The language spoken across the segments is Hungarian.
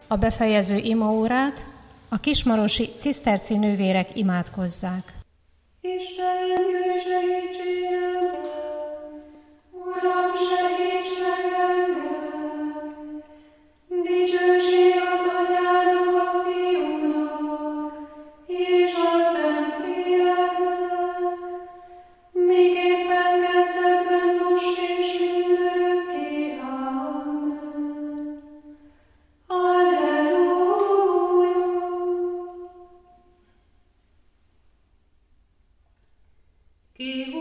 a befejező imaórát a kismarosi ciszterci nővérek imádkozzák. Istenem, jöjj segítségemre! Uram, segíts meg engem! Dicsőség az Atyának, a Fiúnak, és a Szentléleknek, miképpen kezdetben, most és mindörökké. Amen. Alleluja! Ki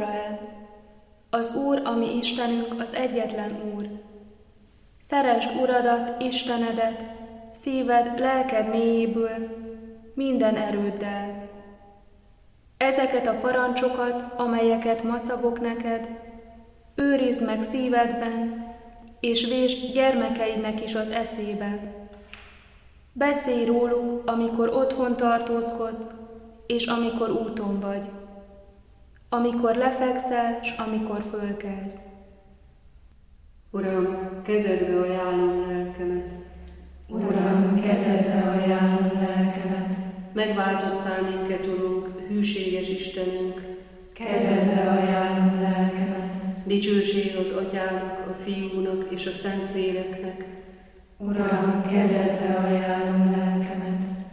Izrael! Az Úr, a mi Istenünk, az egyetlen Úr. Szeresd Uradat, Istenedet, szíved, lelked mélyéből, minden erőddel. Ezeket a parancsokat, amelyeket ma szabok neked, őrizd meg szívedben, és vésd gyermekeidnek is az eszébe. Beszélj róluk, amikor otthon tartózkodsz, és amikor úton vagy, amikor lefekszel, s amikor fölkelsz. Uram, kezedbe ajánlom lelkemet. Uram, kezedbe ajánlom lelkemet. Megváltottál minket, Urunk, hűséges Istenünk. Kezedbe ajánlom lelkemet. Dicsőség az Atyának, a Fiúnak és a Szentléleknek. Uram, kezedbe ajánlom lelkemet.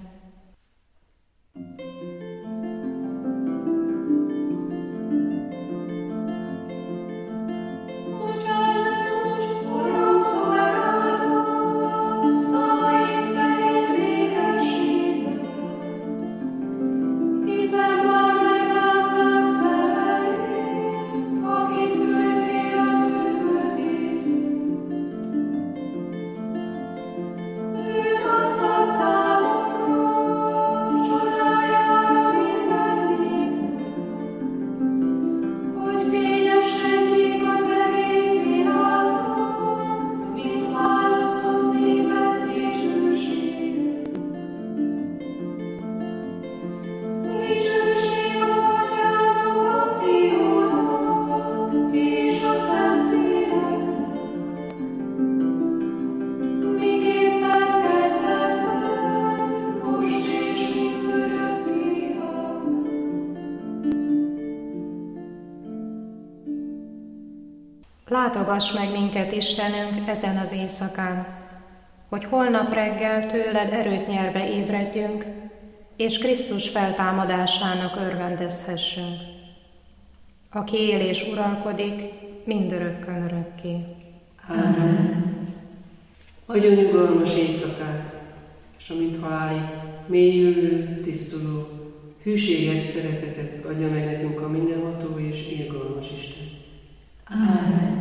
Látogass meg minket, Istenünk, ezen az éjszakán, hogy holnap reggel tőled erőt nyerve ébredjünk, és Krisztus feltámadásának örvendezhessünk, aki él és uralkodik mindörökkön örökké. Amen. Adjon nyugalmas éjszakát, és amint halálig mélyülő, tisztuló, hűséges szeretetet adja meg nekünk a mindenható és irgalmas Isten. Amen.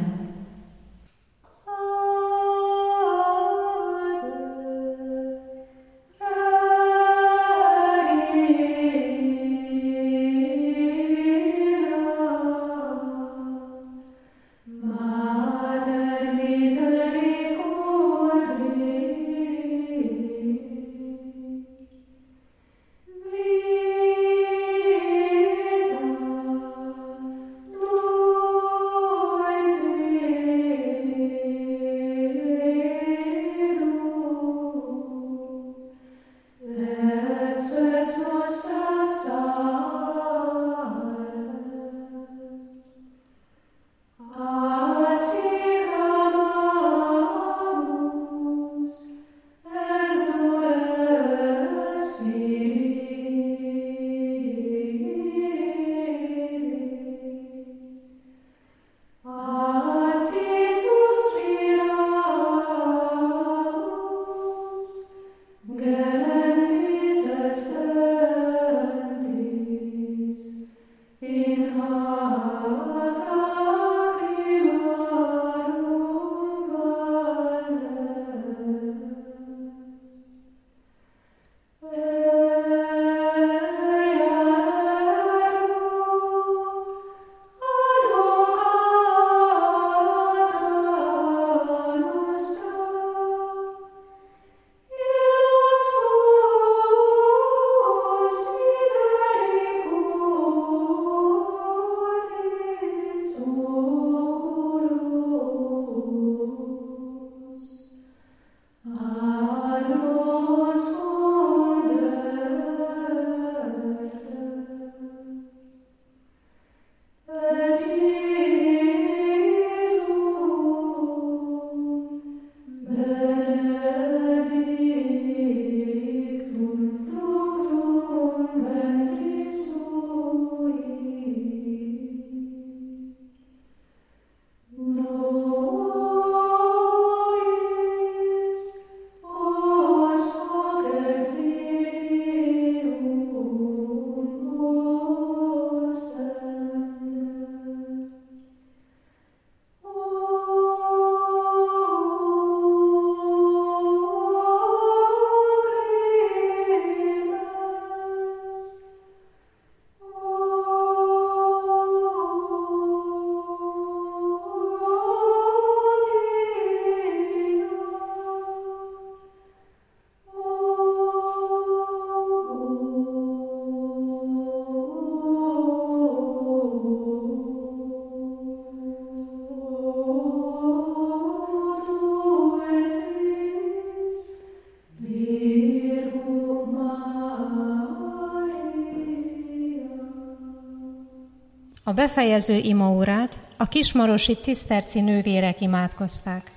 A befejező imaórát a kismarosi ciszterci nővérek imádkozták.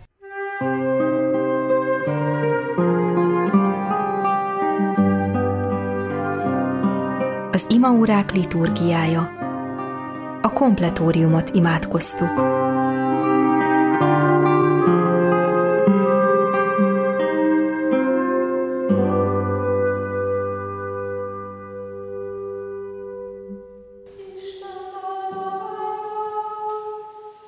Az imaórák liturgiája. A kompletóriumot imádkoztuk.